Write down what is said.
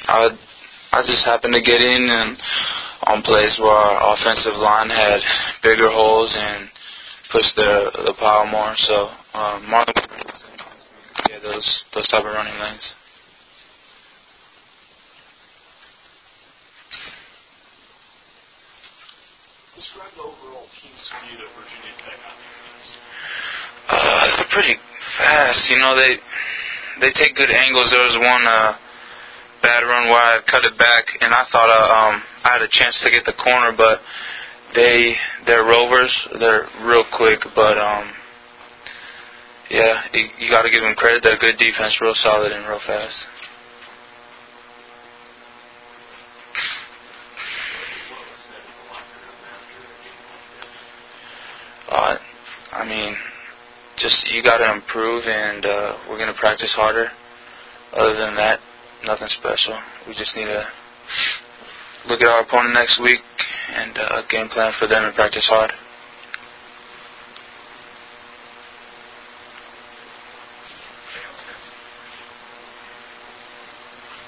I just happened to get in and on plays where our offensive line had bigger holes and pushed the pile more. So Marlon, yeah, those type of running lanes. Describe the overall team speed of Virginia Tech on defense. They're pretty fast. You know, they take good angles. There was one bad run where I cut it back, and I thought I had a chance to get the corner, but they're rovers. They're real quick, but yeah, you got to give them credit. They're good defense, real solid and real fast. I mean, just you got to improve, and we're going to practice harder. Other than that, nothing special. We just need to look at our opponent next week and game plan for them and practice hard.